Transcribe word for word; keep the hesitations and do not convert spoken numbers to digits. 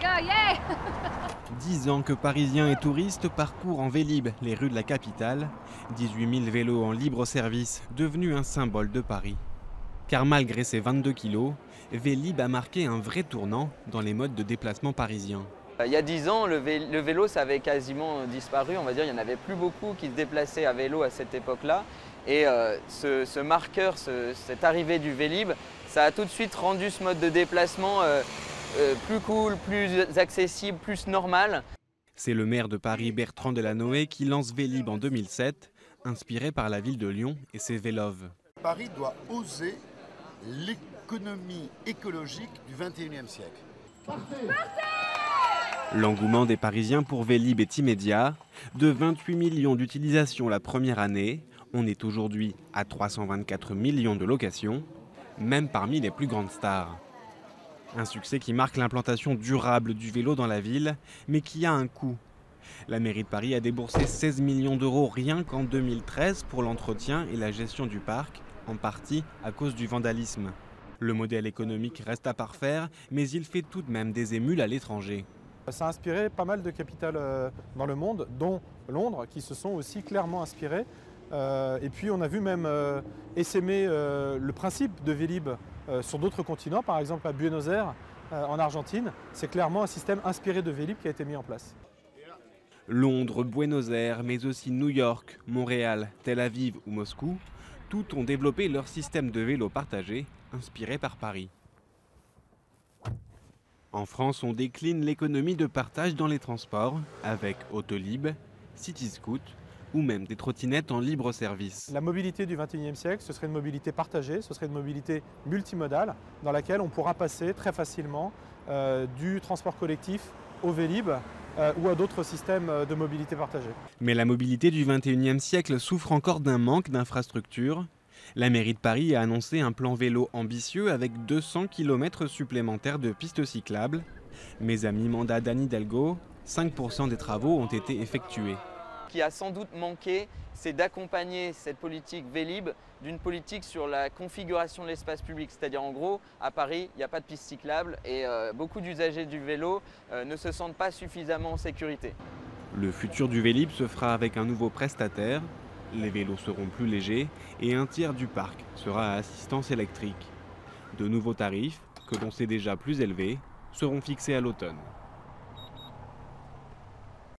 go, yeah! Dix ans que Parisiens et touristes parcourent en Vélib les rues de la capitale. dix-huit mille vélos en libre service, devenu un symbole de Paris. Car malgré ses vingt-deux kilos, Vélib a marqué un vrai tournant dans les modes de déplacement parisiens. Il y a dix ans, le vélo, ça avait quasiment disparu. On va dire, il n'y en avait plus beaucoup qui se déplaçaient à vélo à cette époque-là. Et euh, ce, ce marqueur, ce, cette arrivée du Vélib, ça a tout de suite rendu ce mode de déplacement euh, euh, plus cool, plus accessible, plus normal. C'est le maire de Paris, Bertrand Delanoë, qui lance Vélib en deux mille sept, inspiré par la ville de Lyon et ses véloves. Paris doit oser l'économie écologique du vingt et unième siècle. L'engouement des Parisiens pour Vélib est immédiat. De vingt-huit millions d'utilisations la première année, on est aujourd'hui à trois cent vingt-quatre millions de locations, même parmi les plus grandes stars. Un succès qui marque l'implantation durable du vélo dans la ville, mais qui a un coût. La mairie de Paris a déboursé seize millions d'euros rien qu'en deux mille treize pour l'entretien et la gestion du parc, en partie à cause du vandalisme. Le modèle économique reste à parfaire, mais il fait tout de même des émules à l'étranger. Ça a inspiré pas mal de capitales dans le monde, dont Londres, qui se sont aussi clairement inspirées. Et puis on a vu même essaimer le principe de Vélib sur d'autres continents, par exemple à Buenos Aires, en Argentine. C'est clairement un système inspiré de Vélib qui a été mis en place. Londres, Buenos Aires, mais aussi New York, Montréal, Tel Aviv ou Moscou, toutes ont développé leur système de vélo partagé, inspiré par Paris. En France, on décline l'économie de partage dans les transports avec Autolib, Cityscoot ou même des trottinettes en libre service. La mobilité du vingt et unième siècle, ce serait une mobilité partagée, ce serait une mobilité multimodale dans laquelle on pourra passer très facilement euh, du transport collectif au Vélib euh, ou à d'autres systèmes de mobilité partagée. Mais la mobilité du vingt et unième siècle souffre encore d'un manque d'infrastructures. La mairie de Paris a annoncé un plan vélo ambitieux avec deux cents kilomètres supplémentaires de pistes cyclables. Mais à mi-mandat d'Anne Hidalgo, cinq pour cent des travaux ont été effectués. Ce qui a sans doute manqué, c'est d'accompagner cette politique Vélib d'une politique sur la configuration de l'espace public. C'est-à-dire en gros, à Paris, il n'y a pas de piste cyclable et euh, beaucoup d'usagers du vélo euh, ne se sentent pas suffisamment en sécurité. Le futur du Vélib se fera avec un nouveau prestataire. Les vélos seront plus légers et un tiers du parc sera à assistance électrique. De nouveaux tarifs, que l'on sait déjà plus élevés, seront fixés à l'automne.